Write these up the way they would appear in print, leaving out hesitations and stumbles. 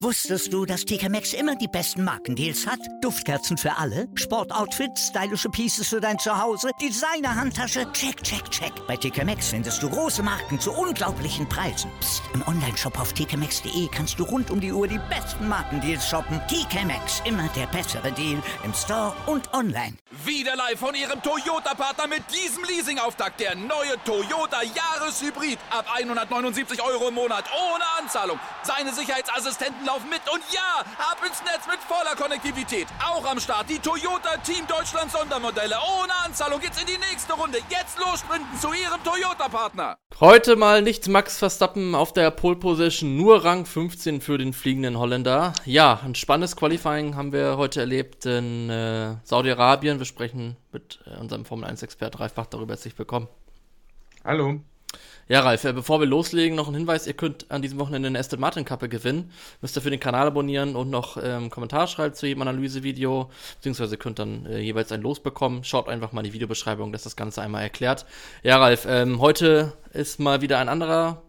Wusstest du, dass TK Maxx immer die besten Markendeals hat? Duftkerzen für alle, Sportoutfits, stylische Pieces für dein Zuhause, Designer-Handtasche, check, check, check. Bei TK Maxx findest du große Marken zu unglaublichen Preisen. Psst. Im Onlineshop auf tkmaxx.de kannst du rund um die Uhr die besten Markendeals shoppen. TK Maxx, immer der bessere Deal im Store und online. Wieder live von Ihrem Toyota-Partner mit diesem Leasing-Auftakt. Der neue Toyota Jahreshybrid. Ab 179 € im Monat. Ohne Anzahlung. Seine Sicherheitsassistenten laufen mit. Und ja, ab ins Netz mit voller Konnektivität. Auch am Start die Toyota Team Deutschland Sondermodelle. Ohne Anzahlung geht's in die nächste Runde. Jetzt los sprinten zu Ihrem Toyota-Partner. Heute mal nicht Max Verstappen auf der Pole Position. Nur Rang 15 für den fliegenden Holländer. Ja, ein spannendes Qualifying haben wir heute erlebt in Saudi-Arabien. Wir sprechen mit unserem Formel-1-Expert Ralf Bach darüber. Herzlich willkommen. Hallo. Ja, Ralf, bevor wir loslegen, noch ein Hinweis. Ihr könnt an diesem Wochenende eine Aston Martin Kappe gewinnen. Müsst ihr für den Kanal abonnieren und noch einen Kommentar schreiben zu jedem Analysevideo. Beziehungsweise könnt dann jeweils ein Los bekommen. Schaut einfach mal in die Videobeschreibung, dass das Ganze einmal erklärt. Ja, Ralf, heute ist mal wieder ein anderer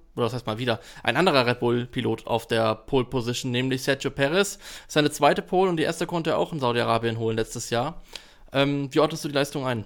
Red Bull-Pilot auf der Pole Position, nämlich Sergio Perez. Seine zweite Pole und die erste konnte er auch in Saudi-Arabien holen letztes Jahr. Wie ordnest du die Leistung ein?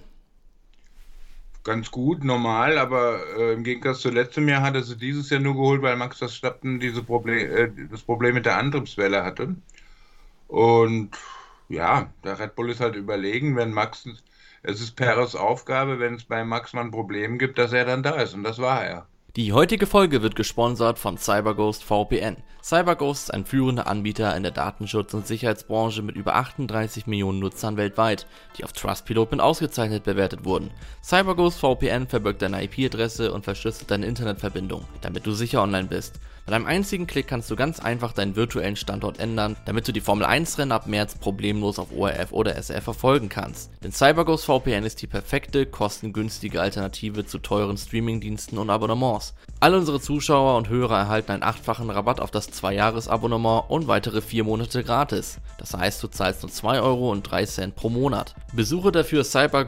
Ganz gut, normal, aber im Gegensatz zu letztem Jahr hat er sie dieses Jahr nur geholt, weil Max Verstappen das Problem mit der Antriebswelle hatte. Und ja, der Red Bull ist halt überlegen, es ist Perez Aufgabe, wenn es bei Max mal ein Problem gibt, dass er dann da ist, und das war er. Die heutige Folge wird gesponsert von CyberGhost VPN. CyberGhost ist ein führender Anbieter in der Datenschutz- und Sicherheitsbranche mit über 38 Millionen Nutzern weltweit, die auf Trustpilot mit ausgezeichnet bewertet wurden. CyberGhost VPN verbirgt deine IP-Adresse und verschlüsselt deine Internetverbindung, damit du sicher online bist. Mit einem einzigen Klick kannst du ganz einfach deinen virtuellen Standort ändern, damit du die Formel-1-Rennen ab März problemlos auf ORF oder SRF verfolgen kannst. Denn CyberGhost VPN ist die perfekte, kostengünstige Alternative zu teuren Streamingdiensten und Abonnements. Alle unsere Zuschauer und Hörer erhalten einen 8-fachen Rabatt auf das 2-Jahres-Abonnement und weitere 4 Monate gratis. Das heißt, du zahlst nur 2,03 € pro Monat. Besuche dafür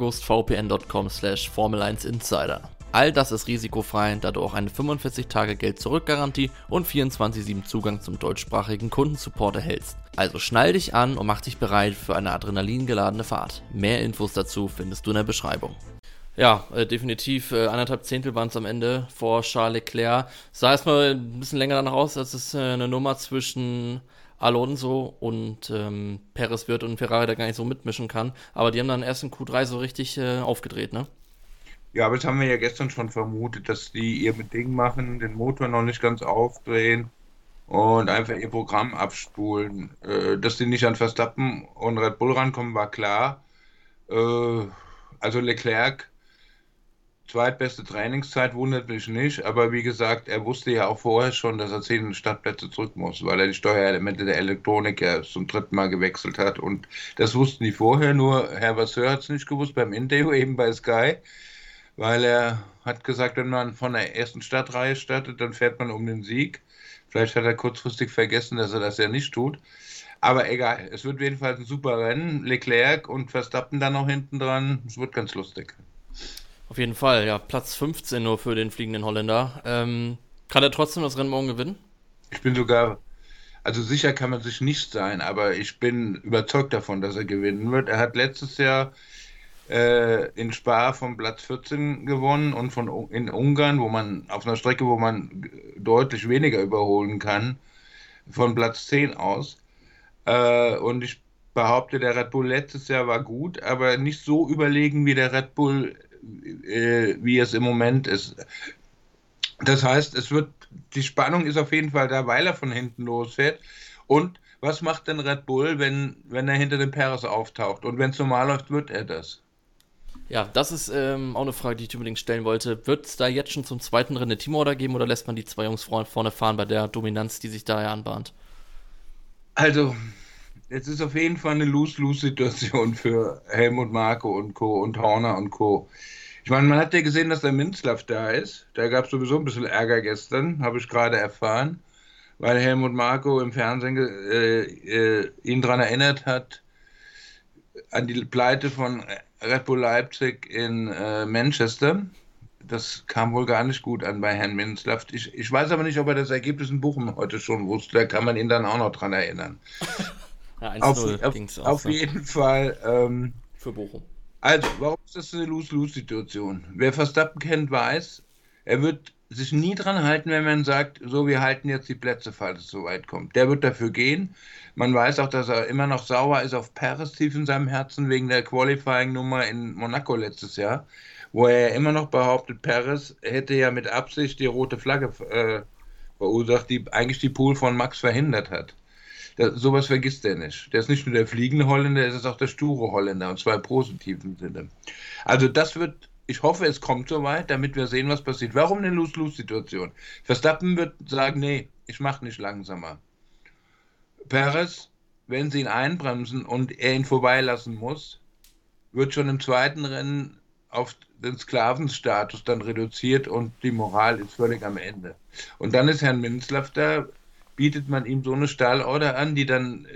cyberghostvpn.com/Formel1Insider. All das ist risikofrei, da du auch eine 45-Tage-Geld-Zurück-Garantie und 24/7 Zugang zum deutschsprachigen Kundensupport erhältst. Also schnall dich an und mach dich bereit für eine adrenalingeladene Fahrt. Mehr Infos dazu findest du in der Beschreibung. Ja, definitiv 1,5 Zehntel waren es am Ende vor Charles Leclerc. Sah erstmal ein bisschen länger danach aus, als es eine Nummer zwischen Alonso und Perez wird und Ferrari da gar nicht so mitmischen kann. Aber die haben dann erst in Q3 so richtig aufgedreht, ne? Ja, aber das haben wir ja gestern schon vermutet, dass die ihr Ding machen, den Motor noch nicht ganz aufdrehen und einfach ihr Programm abspulen. Dass die nicht an Verstappen und Red Bull rankommen, war klar. Also Leclerc, zweitbeste Trainingszeit, wundert mich nicht, aber wie gesagt, er wusste ja auch vorher schon, dass er 10 Startplätze zurück muss, weil er die Steuerelemente der Elektronik ja zum 3. Mal gewechselt hat, und das wussten die vorher, nur Herr Vasseur hat es nicht gewusst beim Interview eben bei Sky, weil er hat gesagt, wenn man von der ersten Startreihe startet, dann fährt man um den Sieg. Vielleicht hat er kurzfristig vergessen, dass er das ja nicht tut. Aber egal, es wird auf jeden Fall ein super Rennen. Leclerc und Verstappen dann noch hinten dran. Es wird ganz lustig. Auf jeden Fall, ja. Platz 15 nur für den fliegenden Holländer. Kann er trotzdem das Rennen morgen gewinnen? Ich bin also sicher kann man sich nicht sein, aber ich bin überzeugt davon, dass er gewinnen wird. Er hat letztes Jahr in Spa von Platz 14 gewonnen und in Ungarn, auf einer Strecke, wo man deutlich weniger überholen kann, von Platz 10 aus. Und ich behaupte, der Red Bull letztes Jahr war gut, aber nicht so überlegen wie der Red Bull, wie es im Moment ist. Das heißt, die Spannung ist auf jeden Fall da, weil er von hinten losfährt. Und was macht denn Red Bull, wenn er hinter dem Perez auftaucht? Und wenn es normal läuft, wird er das. Ja, das ist auch eine Frage, die ich unbedingt stellen wollte. Wird es da jetzt schon zum zweiten Rennen eine Teamorder geben oder lässt man die zwei Jungs vorne fahren bei der Dominanz, die sich da ja anbahnt? Also, es ist auf jeden Fall eine Lose-Lose-Situation für Helmut Marko und Co. und Horner und Co. Ich meine, man hat ja gesehen, dass der Minzlaff da ist. Da gab es sowieso ein bisschen Ärger gestern, habe ich gerade erfahren, weil Helmut Marko im Fernsehen ihn daran erinnert hat, an die Pleite von Red Bull Leipzig in Manchester. das kam wohl gar nicht gut an bei Herrn Minzlaff. Ich weiß aber nicht, ob er das Ergebnis in Bochum heute schon wusste. Da kann man ihn dann auch noch dran erinnern. Ja, Auf, 1-0 auf, ging es auf aus, ne? jeden Fall. Für Bochum. Also, warum ist das eine Lose-Lose-Situation? Wer Verstappen kennt, weiß, er wird sich nie dran halten, wenn man sagt, so, wir halten jetzt die Plätze, falls es soweit kommt. Der wird dafür gehen. Man weiß auch, dass er immer noch sauer ist auf Perez tief in seinem Herzen wegen der Qualifying-Nummer in Monaco letztes Jahr, wo er immer noch behauptet, Perez hätte ja mit Absicht die rote Flagge verursacht, die eigentlich die Pole von Max verhindert hat. Sowas vergisst er nicht. Der ist nicht nur der fliegende Holländer, er ist auch der sture Holländer, und zwar im positiven Sinne. Also das wird, ich hoffe, es kommt soweit, damit wir sehen, was passiert. Warum eine Lose-Lose-Situation? Verstappen wird sagen, nee, ich mache nicht langsamer. Perez, wenn sie ihn einbremsen und er ihn vorbeilassen muss, wird schon im zweiten Rennen auf den Sklavenstatus dann reduziert und die Moral ist völlig am Ende. Und dann ist Herrn Minzlaff da, bietet man ihm so eine Stallorder an, die dann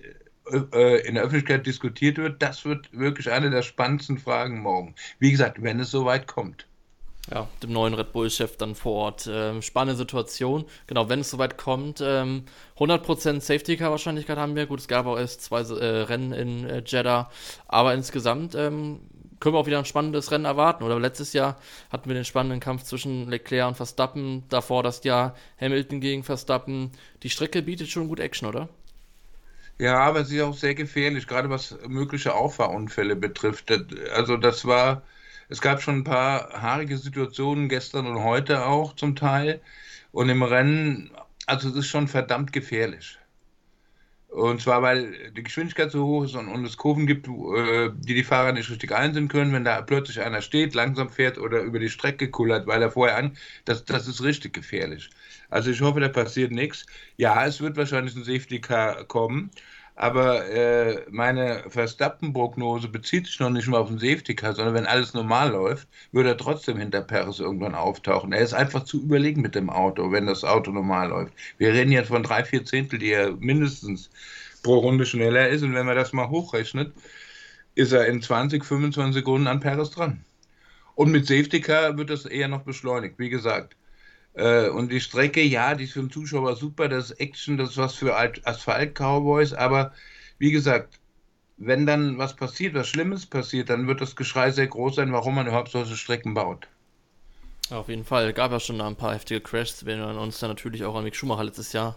in der Öffentlichkeit diskutiert wird. Das wird wirklich eine der spannendsten Fragen morgen. Wie gesagt, wenn es soweit kommt. Ja, dem neuen Red Bull-Chef dann vor Ort. Spannende Situation. Genau, wenn es soweit kommt, 100% Safety-Car-Wahrscheinlichkeit haben wir. Gut, es gab auch erst 2 Rennen in Jeddah. Aber insgesamt können wir auch wieder ein spannendes Rennen erwarten. Oder letztes Jahr hatten wir den spannenden Kampf zwischen Leclerc und Verstappen. Davor das Jahr Hamilton gegen Verstappen. Die Strecke bietet schon gut Action, oder? Ja, aber sie ist auch sehr gefährlich, gerade was mögliche Auffahrunfälle betrifft. Also es gab schon ein paar haarige Situationen gestern und heute auch zum Teil. Und im Rennen, also es ist schon verdammt gefährlich. Und zwar, weil die Geschwindigkeit so hoch ist und es Kurven gibt, die Fahrer nicht richtig einsehen können, wenn da plötzlich einer steht, langsam fährt oder über die Strecke kullert, weil er vorher das ist richtig gefährlich. Also ich hoffe, da passiert nichts. Ja, es wird wahrscheinlich ein Safety Car kommen, aber meine Verstappen-Prognose bezieht sich noch nicht mal auf den Safety Car, sondern wenn alles normal läuft, wird er trotzdem hinter Perez irgendwann auftauchen. Er ist einfach zu überlegen mit dem Auto, wenn das Auto normal läuft. Wir reden jetzt von 3-4 Zehntel, die er mindestens pro Runde schneller ist, und wenn man das mal hochrechnet, ist er in 20, 25 Sekunden an Perez dran. Und mit Safety Car wird das eher noch beschleunigt, wie gesagt. Und die Strecke, ja, die ist für den Zuschauer super, das ist Action, das ist was für Asphalt-Cowboys, aber wie gesagt, wenn dann was passiert, was Schlimmes passiert, dann wird das Geschrei sehr groß sein, warum man überhaupt solche Strecken baut. Ja, auf jeden Fall. Gab ja schon ein paar heftige Crashs. Wir erinnern uns dann natürlich auch an Mick Schumacher letztes Jahr.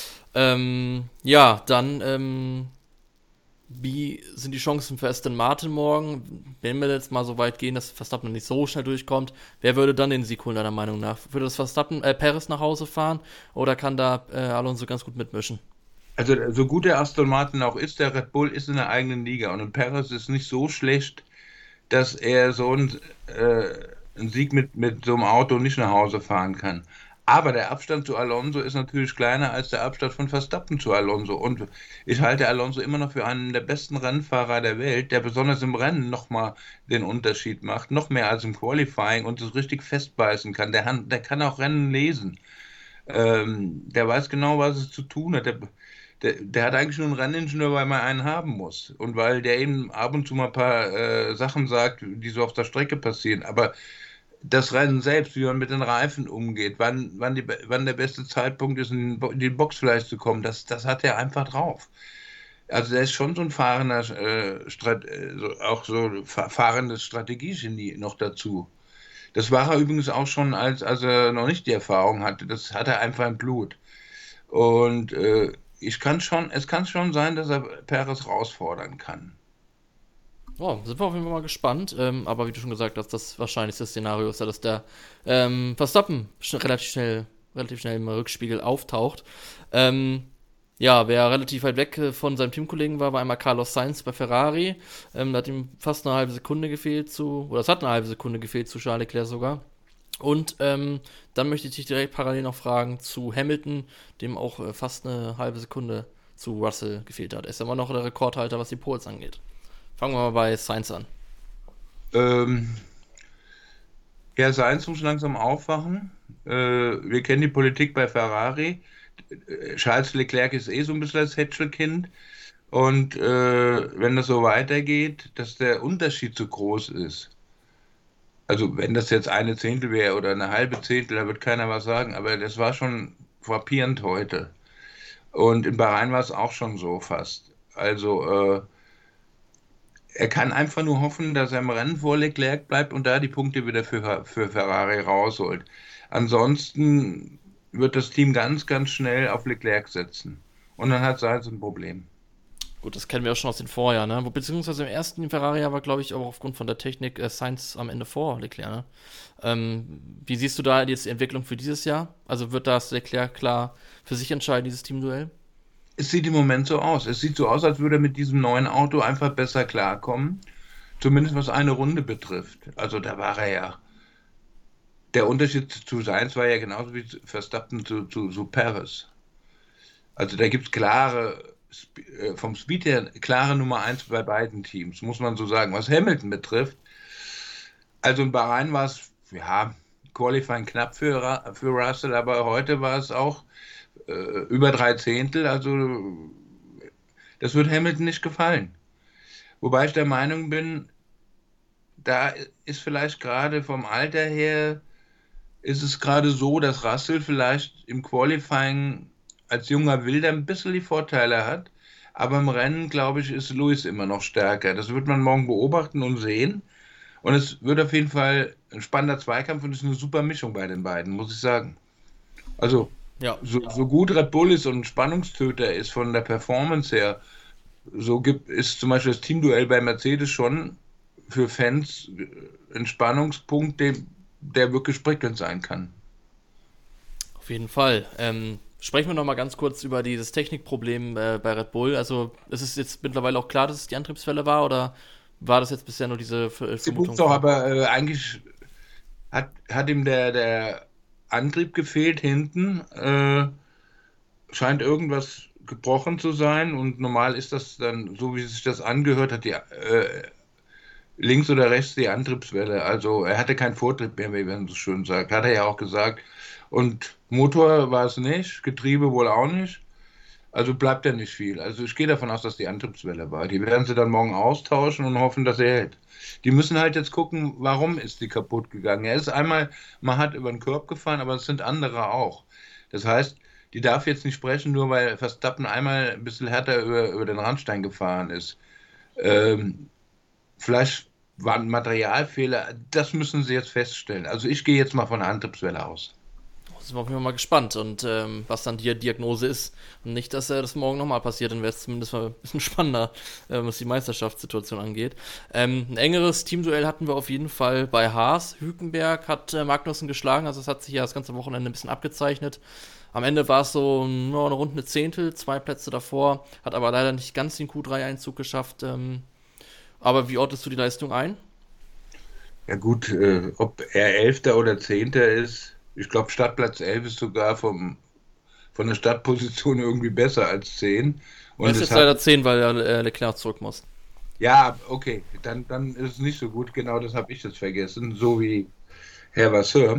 Ja, dann, wie sind die Chancen für Aston Martin morgen? Wenn wir jetzt mal so weit gehen, dass Verstappen nicht so schnell durchkommt, wer würde dann den Sieg holen, deiner Meinung nach? Würde das Perez nach Hause fahren oder kann da Alonso ganz gut mitmischen? Also so gut der Aston Martin auch ist, der Red Bull ist in der eigenen Liga und Perez ist nicht so schlecht, dass er so einen Sieg mit so einem Auto nicht nach Hause fahren kann. Aber der Abstand zu Alonso ist natürlich kleiner als der Abstand von Verstappen zu Alonso. Und ich halte Alonso immer noch für einen der besten Rennfahrer der Welt, der besonders im Rennen nochmal den Unterschied macht, noch mehr als im Qualifying und es richtig festbeißen kann. Der kann auch Rennen lesen. Der weiß genau, was es zu tun hat. Der hat eigentlich nur einen Renningenieur, weil man einen haben muss. Und weil der eben ab und zu mal ein paar Sachen sagt, die so auf der Strecke passieren. Aber das Rennen selbst, wie man mit den Reifen umgeht, wann der beste Zeitpunkt ist, in die Box vielleicht zu kommen, das hat er einfach drauf. Also der ist schon so ein fahrender, auch so fahrendes Strategiegenie noch dazu. Das war er übrigens auch schon, als er noch nicht die Erfahrung hatte. Das hat er einfach im Blut. Und es kann schon sein, dass er Perez herausfordern kann. Oh, sind wir auf jeden Fall mal gespannt. Aber wie du schon gesagt hast, das wahrscheinlichste Szenario ist ja, dass der Verstappen relativ schnell im Rückspiegel auftaucht. Ja, wer relativ weit weg von seinem Teamkollegen war einmal Carlos Sainz bei Ferrari. Da hat ihm fast eine halbe Sekunde gefehlt es hat eine halbe Sekunde gefehlt zu Charles Leclerc sogar. Und dann möchte ich dich direkt parallel noch fragen zu Hamilton, dem auch fast eine halbe Sekunde zu Russell gefehlt hat. Er ist immer noch der Rekordhalter, was die Poles angeht. Fangen wir mal bei Sainz an. Ja, Sainz muss langsam aufwachen. Wir kennen die Politik bei Ferrari. Charles Leclerc ist so ein bisschen das Hätschelkind. Und wenn das so weitergeht, dass der Unterschied zu groß ist, Also wenn das jetzt eine Zehntel wäre oder eine halbe Zehntel, da wird keiner was sagen, aber das war schon frappierend heute. Und in Bahrain war es auch schon so fast. Also er kann einfach nur hoffen, dass er im Rennen vor Leclerc bleibt und da die Punkte wieder für Ferrari rausholt. Ansonsten wird das Team ganz, ganz schnell auf Leclerc setzen. Und dann hat Sainz ein Problem. Gut, das kennen wir auch schon aus den Vorjahren, ne? Beziehungsweise im ersten Ferrari war, glaube ich, auch aufgrund von der Technik Sainz am Ende vor Leclerc, ne? Wie siehst du da jetzt die Entwicklung für dieses Jahr? Also wird das Leclerc klar für sich entscheiden, dieses Teamduell? Es sieht im Moment so aus. Es sieht so aus, als würde er mit diesem neuen Auto einfach besser klarkommen. Zumindest was eine Runde betrifft. Also da war er ja. Der Unterschied zu Sainz war ja genauso wie Verstappen zu Perez. Also da gibt es vom Speed her klare Nummer 1 bei beiden Teams, muss man so sagen. Was Hamilton betrifft, also in Bahrain war es, ja, Qualifying knapp für Russell, aber heute war es auch über 3 Zehntel, also das wird Hamilton nicht gefallen. Wobei ich der Meinung bin, da ist vielleicht gerade vom Alter her, ist es gerade so, dass Russell vielleicht im Qualifying als junger Wilder ein bisschen die Vorteile hat, aber im Rennen, glaube ich, ist Lewis immer noch stärker. Das wird man morgen beobachten und sehen. Und es wird auf jeden Fall ein spannender Zweikampf und es ist eine super Mischung bei den beiden, muss ich sagen. Also, Ja. so gut Red Bull ist und ein Spannungstöter ist von der Performance her, ist zum Beispiel das Teamduell bei Mercedes schon für Fans ein Spannungspunkt, der wirklich prickelnd sein kann. Auf jeden Fall. Sprechen wir noch mal ganz kurz über dieses Technikproblem bei Red Bull. Also ist es jetzt mittlerweile auch klar, dass es die Antriebswelle war oder war das jetzt bisher nur diese Vermutung? Doch, aber eigentlich hat ihm der Antrieb gefehlt hinten. Scheint irgendwas gebrochen zu sein und normal ist das dann, so wie sich das angehört hat, die links oder rechts die Antriebswelle. Also er hatte keinen Vortrieb mehr, wie man so schön sagt. Hat er ja auch gesagt. Und Motor war es nicht, Getriebe wohl auch nicht. Also bleibt ja nicht viel. Also ich gehe davon aus, dass die Antriebswelle war. Die werden sie dann morgen austauschen und hoffen, dass er hält. Die müssen halt jetzt gucken, warum ist die kaputt gegangen. Er ist einmal, man hat über den Korb gefahren, aber es sind andere auch. Das heißt, die darf jetzt nicht sprechen, nur weil Verstappen einmal ein bisschen härter über den Randstein gefahren ist. Vielleicht war ein Materialfehler, das müssen sie jetzt feststellen. Also ich gehe jetzt mal von der Antriebswelle aus. Sind wir auf jeden Fall mal gespannt und was dann die Diagnose ist. Und nicht, dass das morgen nochmal passiert, dann wäre es zumindest mal ein bisschen spannender, was die Meisterschaftssituation angeht. Ein engeres Teamduell hatten wir auf jeden Fall bei Haas. Hülkenberg hat Magnussen geschlagen, also es hat sich ja das ganze Wochenende ein bisschen abgezeichnet. Am Ende war es so eine runde Zehntel, 2 Plätze davor, hat aber leider nicht ganz den Q3-Einzug geschafft. Aber wie ordnest du die Leistung ein? Ja gut, ob er Elfter oder Zehnter ist, ich glaube, Startplatz 11 ist sogar von der Startposition irgendwie besser als 10. Und Es ist jetzt leider 10, weil Leclerc zurück muss. Ja, okay, dann ist es nicht so gut. Genau, das habe ich jetzt vergessen, so wie Herr Vasseur.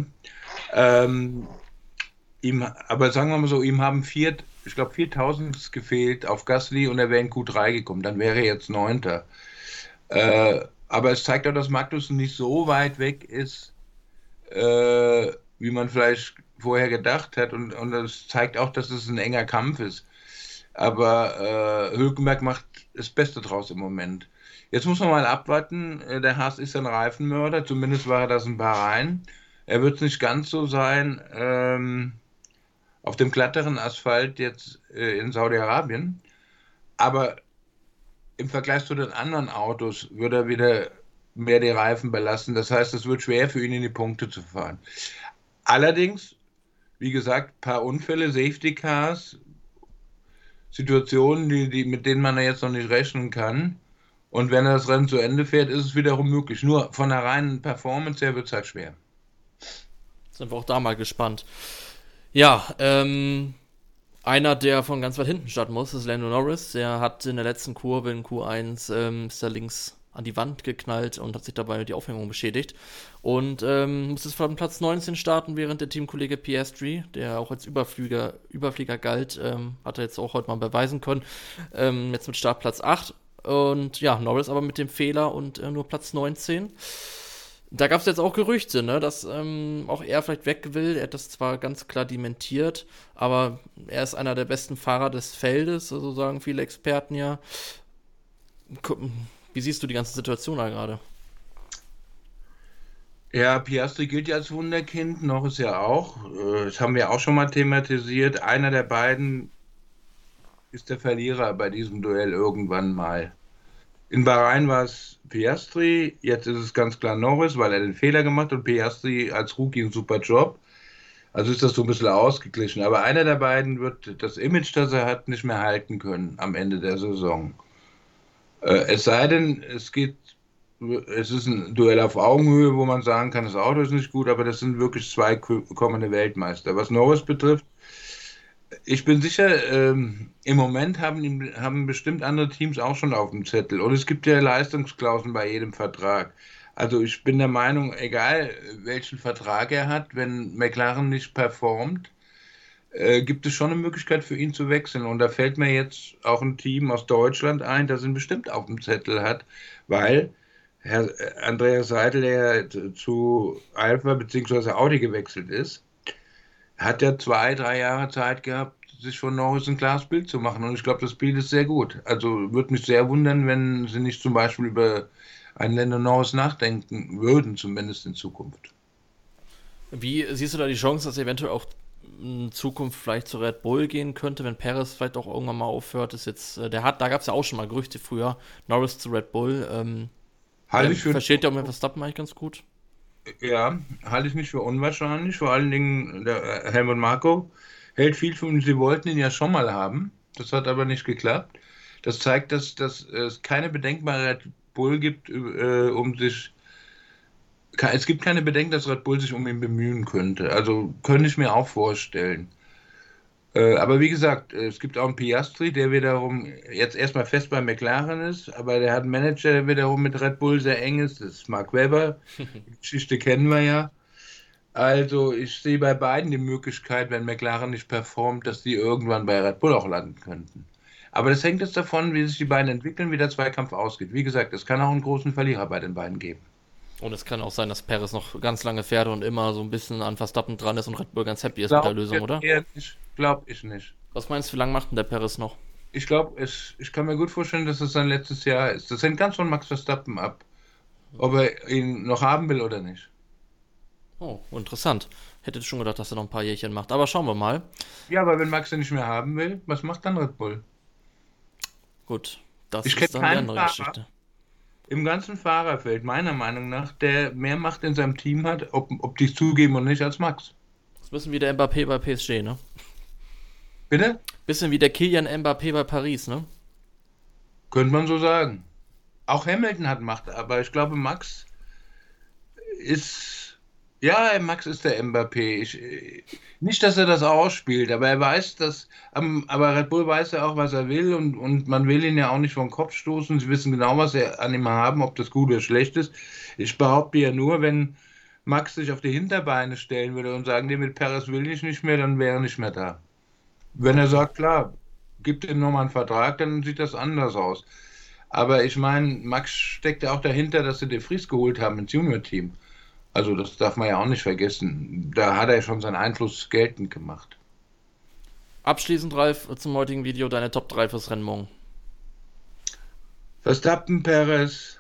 Aber sagen wir mal so, ihm haben 4.000 gefehlt auf Gasly und er wäre in Q3 gekommen. Dann wäre er jetzt 9. Aber es zeigt auch, dass Magnussen nicht so weit weg ist, wie man vielleicht vorher gedacht hat. Und es zeigt auch, dass es ein enger Kampf ist. Aber Hülkenberg macht das Beste draus im Moment. Jetzt muss man mal abwarten. Der Haas ist ein Reifenmörder. Zumindest war er das in Bahrain. Er wird es nicht ganz so sein auf dem glatteren Asphalt jetzt in Saudi-Arabien. Aber im Vergleich zu den anderen Autos wird er wieder mehr die Reifen belasten. Das heißt, es wird schwer für ihn, in die Punkte zu fahren. Allerdings, wie gesagt, ein paar Unfälle, Safety Cars, Situationen, mit denen man jetzt noch nicht rechnen kann. Und wenn er das Rennen zu Ende fährt, ist es wiederum möglich. Nur von der reinen Performance her wird es halt schwer. Sind wir auch da mal gespannt. Ja, einer, der von ganz weit hinten starten muss, ist Lando Norris. Der hat in der letzten Kurve in Q1 ist er links an die Wand geknallt und hat sich dabei die Aufhängung beschädigt. Und muss jetzt von Platz 19 starten, während der Teamkollege Piastri, der auch als Überflieger galt, hat er jetzt auch heute mal beweisen können. Jetzt mit Startplatz 8. Und ja, Norris aber mit dem Fehler und nur Platz 19. Da gab es jetzt auch Gerüchte, ne, dass auch er vielleicht weg will. Er hat das zwar ganz klar dementiert, aber er ist einer der besten Fahrer des Feldes, so sagen viele Experten ja. Wie siehst du die ganze Situation da gerade? Ja, Piastri gilt ja als Wunderkind, Norris ja auch. Das haben wir auch schon mal thematisiert. Einer der beiden ist der Verlierer bei diesem Duell irgendwann mal. In Bahrain war es Piastri, jetzt ist es ganz klar Norris, weil er den Fehler gemacht hat und Piastri als Rookie einen super Job. Also ist das so ein bisschen ausgeglichen. Aber einer der beiden wird das Image, das er hat, nicht mehr halten können am Ende der Saison. Es sei denn, es ist ein Duell auf Augenhöhe, wo man sagen kann, das Auto ist nicht gut, aber das sind wirklich zwei kommende Weltmeister. Was Norris betrifft, ich bin sicher, im Moment haben bestimmt andere Teams auch schon auf dem Zettel. Und es gibt ja Leistungsklauseln bei jedem Vertrag. Also ich bin der Meinung, egal welchen Vertrag er hat, wenn McLaren nicht performt, gibt es schon eine Möglichkeit für ihn zu wechseln. Und da fällt mir jetzt auch ein Team aus Deutschland ein, das ihn bestimmt auf dem Zettel hat, weil Herr Andreas Seidl, der zu Alpha bzw. Audi gewechselt ist, hat ja 2-3 Jahre Zeit gehabt, sich von Norris ein klares Bild zu machen. Und ich glaube, das Bild ist sehr gut. Also würde mich sehr wundern, wenn sie nicht zum Beispiel über einen Lando Norris nachdenken würden, zumindest in Zukunft. Wie siehst du da die Chance, dass er eventuell auch in Zukunft vielleicht zu Red Bull gehen könnte, wenn Perez vielleicht auch irgendwann mal aufhört? Ist jetzt, da gab es ja auch schon mal Gerüchte früher, Norris zu Red Bull. Versteht der Verstappen eigentlich ganz gut? Ja, halte ich nicht für unwahrscheinlich. Vor allen Dingen der Helmut Marko hält viel von ihm. Sie wollten ihn ja schon mal haben. Das hat aber nicht geklappt. Das zeigt, dass es keine Bedenken bei Red Bull gibt, es gibt keine Bedenken, dass Red Bull sich um ihn bemühen könnte. Also könnte ich mir auch vorstellen. Aber wie gesagt, es gibt auch einen Piastri, der wiederum jetzt erstmal fest bei McLaren ist, aber der hat einen Manager, der wiederum mit Red Bull sehr eng ist. Das ist Mark Webber. Die Geschichte kennen wir ja. Also ich sehe bei beiden die Möglichkeit, wenn McLaren nicht performt, dass die irgendwann bei Red Bull auch landen könnten. Aber das hängt jetzt davon, wie sich die beiden entwickeln, wie der Zweikampf ausgeht. Wie gesagt, es kann auch einen großen Verlierer bei den beiden geben. Und es kann auch sein, dass Perez noch ganz lange fährt und immer so ein bisschen an Verstappen dran ist und Red Bull ganz happy ist mit der Lösung, oder? Glaube ich nicht. Was meinst du, wie lange macht denn der Perez noch? Ich glaube, ich kann mir gut vorstellen, dass es sein letztes Jahr ist. Das hängt ganz von Max Verstappen ab, ob er ihn noch haben will oder nicht. Oh, interessant. Hätte schon gedacht, dass er noch ein paar Jährchen macht. Aber schauen wir mal. Ja, aber wenn Max ihn nicht mehr haben will, was macht dann Red Bull? Gut, das ist dann eine andere Geschichte. Im ganzen Fahrerfeld, meiner Meinung nach, der mehr Macht in seinem Team hat, ob die es zugeben oder nicht, als Max. Das ist ein bisschen wie der Mbappé bei PSG, ne? Bitte? Bisschen wie der Kylian Mbappé bei Paris, ne? Könnte man so sagen. Auch Hamilton hat Macht, aber ich glaube, Max ist der Mbappé. Nicht, dass er das ausspielt, aber er weiß, aber Red Bull weiß ja auch, was er will und man will ihn ja auch nicht vom Kopf stoßen. Sie wissen genau, was sie an ihm haben, ob das gut oder schlecht ist. Ich behaupte ja nur, wenn Max sich auf die Hinterbeine stellen würde und sagen, nee, mit Perez will ich nicht mehr, dann wäre er nicht mehr da. Wenn er sagt, klar, gibt ihm nochmal einen Vertrag, dann sieht das anders aus. Aber ich meine, Max steckt ja auch dahinter, dass sie De Vries geholt haben ins Junior-Team. Also das darf man ja auch nicht vergessen. Da hat er schon seinen Einfluss geltend gemacht. Abschließend, Ralf, zum heutigen Video deine Top 3 fürs Rennen morgen. Verstappen, Perez,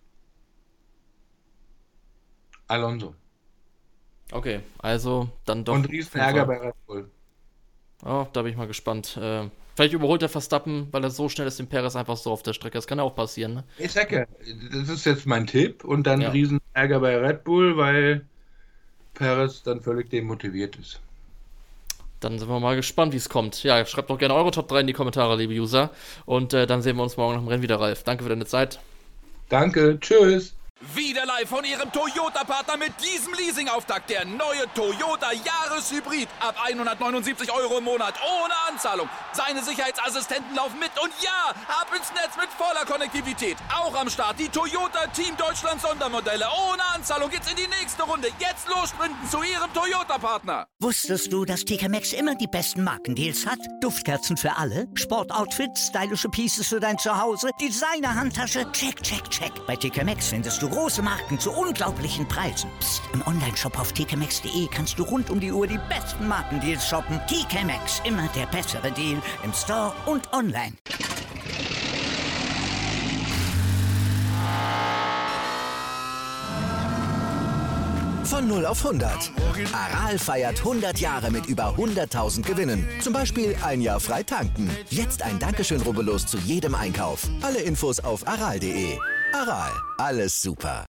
Alonso. Okay, also dann doch... Und Riesenärger bei Red Bull. Oh, da bin ich mal gespannt. Vielleicht überholt der Verstappen, weil er so schnell ist, den Perez einfach so auf der Strecke. Das kann ja auch passieren, ne? Ich sag ja, das ist jetzt mein Tipp. Und dann Riesenärger bei Red Bull, weil Perez dann völlig demotiviert ist. Dann sind wir mal gespannt, wie es kommt. Ja, schreibt doch gerne eure Top 3 in die Kommentare, liebe User. Und dann sehen wir uns morgen nach dem Rennen wieder, Ralf. Danke für deine Zeit. Danke, tschüss. Wieder live von Ihrem Toyota-Partner mit diesem Leasing-Auftakt. Der neue Toyota Jahreshybrid. Ab 179 € im Monat. Ohne Anzahlung. Seine Sicherheitsassistenten laufen mit. Und ja, ab ins Netz mit voller Konnektivität. Auch am Start die Toyota Team Deutschland Sondermodelle. Ohne Anzahlung geht's in die nächste Runde. Jetzt los sprinten zu Ihrem Toyota-Partner. Wusstest du, dass TK Maxx immer die besten Markendeals hat? Duftkerzen für alle, Sportoutfits, stylische Pieces für dein Zuhause, Designer-Handtasche, check, check, check. Bei TK Maxx findest du große Marken zu unglaublichen Preisen. Psst. Im Onlineshop auf tkmaxx.de kannst du rund um die Uhr die besten Markendeals shoppen. TK Maxx, immer der bessere Deal im Store und online. Von 0 auf 100. Aral feiert 100 Jahre mit über 100.000 Gewinnen. Zum Beispiel ein Jahr frei tanken. Jetzt ein Dankeschön, rubbellos zu jedem Einkauf. Alle Infos auf aral.de. Aral, alles super.